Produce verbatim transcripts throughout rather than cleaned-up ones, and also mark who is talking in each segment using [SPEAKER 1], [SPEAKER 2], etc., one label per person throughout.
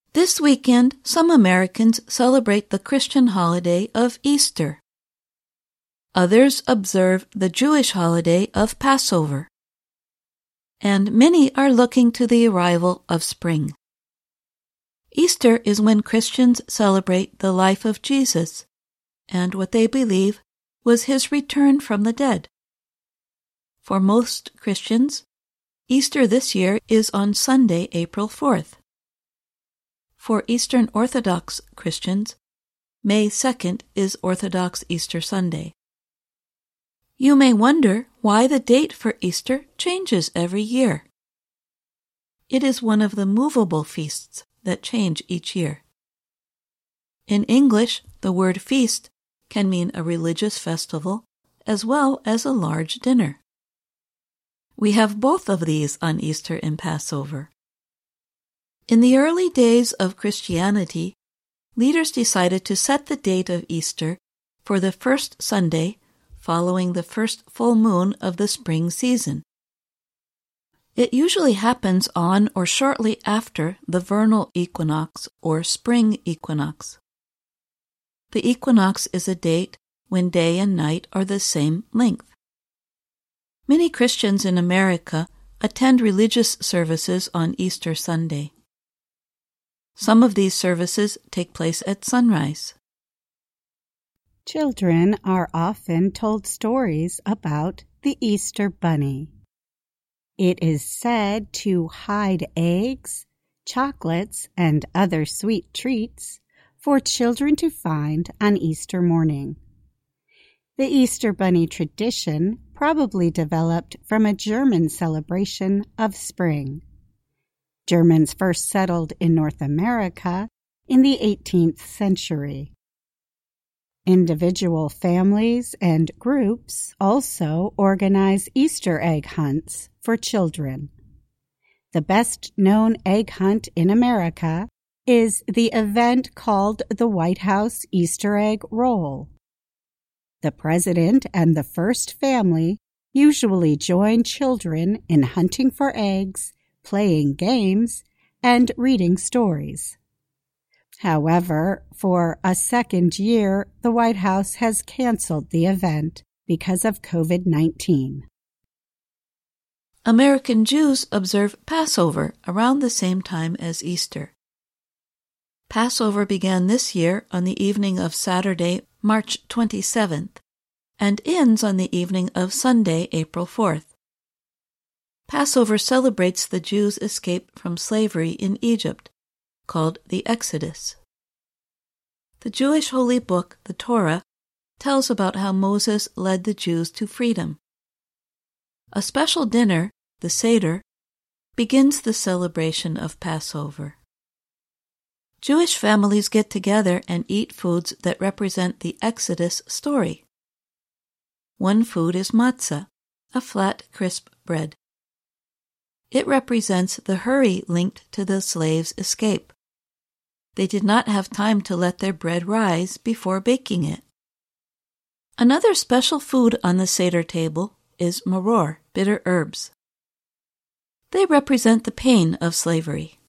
[SPEAKER 1] This weekend, some Americans celebrate the Christian holiday of Easter. Others observe the Jewish holiday of Passover. And many are looking to the arrival of spring. Easter is when Christians celebrate the life of Jesus and what they believe was his return from the dead. For most Christians, Easter this year is on Sunday, April fourth. For Eastern Orthodox Christians, May second is Orthodox Easter Sunday. You may wonder why the date for Easter changes every year. It is one of the movable feasts that change each year. In English, the word feast can mean a religious festival as well as a large dinner. We have both of these on Easter and Passover. In the early days of Christianity, leaders decided to set the date of Easter for the first Sunday following the first full moon of the spring season. It usually happens on or shortly after the vernal equinox or spring equinox. The equinox is a date when day and night are the same length. Many Christians in America attend religious services on Easter Sunday. Some of these services take place at sunrise.
[SPEAKER 2] Children are often told stories about the Easter Bunny. It is said to hide eggs, chocolates, and other sweet treats for children to find on Easter morning. The Easter Bunny tradition probably developed from a German celebration of spring. Germans first settled in North America in the eighteenth century. Individual families and groups also organize Easter egg hunts for children. The best-known egg hunt in America is the event called the White House Easter Egg Roll. The president and the first family usually join children in hunting for eggs, playing games, and reading stories. However, for a second year, the White House has canceled the event because of covid nineteen.
[SPEAKER 1] American Jews observe Passover around the same time as Easter. Passover began this year on the evening of Saturday, March twenty-seventh, and ends on the evening of Sunday, April fourth. Passover celebrates the Jews' escape from slavery in Egypt, called the Exodus. The Jewish holy book, the Torah, tells about how Moses led the Jews to freedom. A special dinner, the Seder, begins the celebration of Passover. Jewish families get together and eat foods that represent the Exodus story. One food is matzah, a flat, crisp bread. It represents the hurry linked to the slaves' escape. They did not have time to let their bread rise before baking it. Another special food on the Seder table is maror, bitter herbs. They represent the pain of slavery.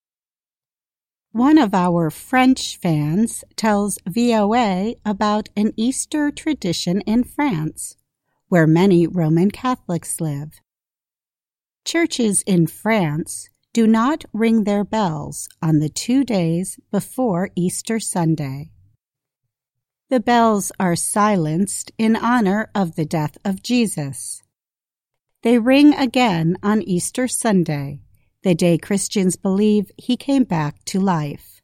[SPEAKER 2] One of our French fans tells V O A about an Easter tradition in France, where many Roman Catholics live. Churches in France do not ring their bells on the two days before Easter Sunday. The bells are silenced in honor of the death of Jesus. They ring again on Easter Sunday, the day Christians believe he came back to life.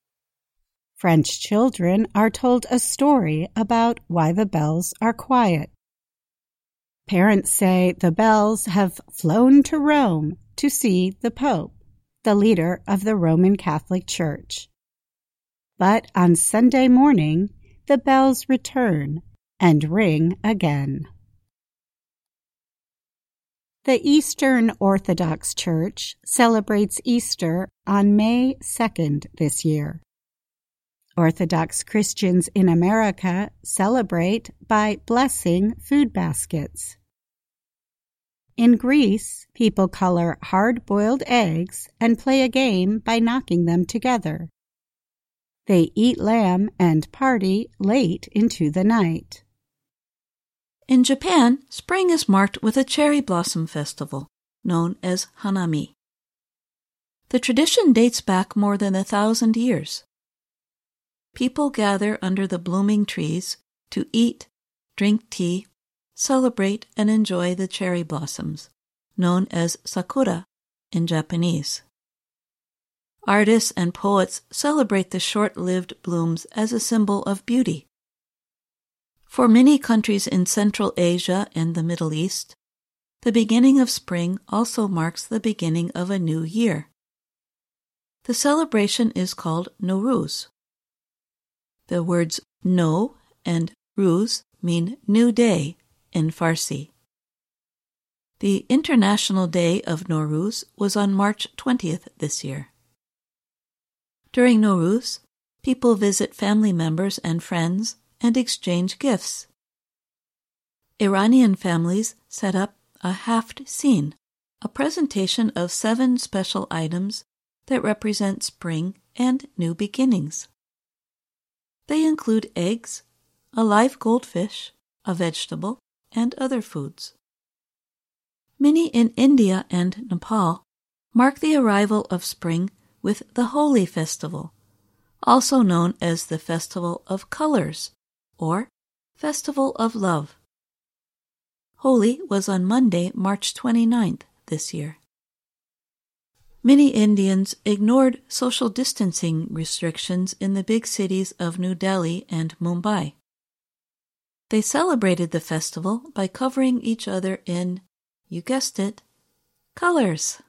[SPEAKER 2] French children are told a story about why the bells are quiet. Parents say the bells have flown to Rome to see the Pope, the leader of the Roman Catholic Church. But on Sunday morning, the bells return and ring again. The Eastern Orthodox Church celebrates Easter on May second this year. Orthodox Christians in America celebrate by blessing food baskets. In Greece, people color hard-boiled eggs and play a game by knocking them together. They eat lamb and party late into the night.
[SPEAKER 1] In Japan, spring is marked with a cherry blossom festival, known as Hanami. The tradition dates back more than a thousand years. People gather under the blooming trees to eat, drink tea, celebrate, and enjoy the cherry blossoms, known as sakura in Japanese. Artists and poets celebrate the short-lived blooms as a symbol of beauty. For many countries in Central Asia and the Middle East, the beginning of spring also marks the beginning of a new year. The celebration is called Nowruz. The words no and ruz mean new day in Farsi. The International Day of Nowruz was on March twentieth this year. During Nowruz, people visit family members and friends and exchange gifts. Iranian families set up a haft sin, a presentation of seven special items that represent spring and new beginnings. They include eggs, a live goldfish, a vegetable, and other foods. Many in India and Nepal mark the arrival of spring with the Holi festival, also known as the Festival of Colors or Festival of Love. Holi was on Monday, March twenty-ninth this year. Many Indians ignored social distancing restrictions in the big cities of New Delhi and Mumbai. They celebrated the festival by covering each other in, you guessed it, colors.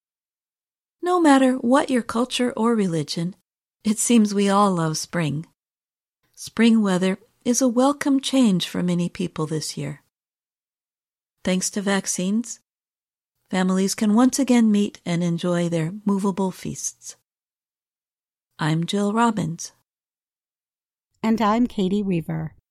[SPEAKER 1] No matter what your culture or religion, it seems we all love spring. Spring weather is a welcome change for many people this year. Thanks to vaccines, families can once again meet and enjoy their movable feasts. I'm Jill Robbins.
[SPEAKER 2] And I'm Katie Weaver.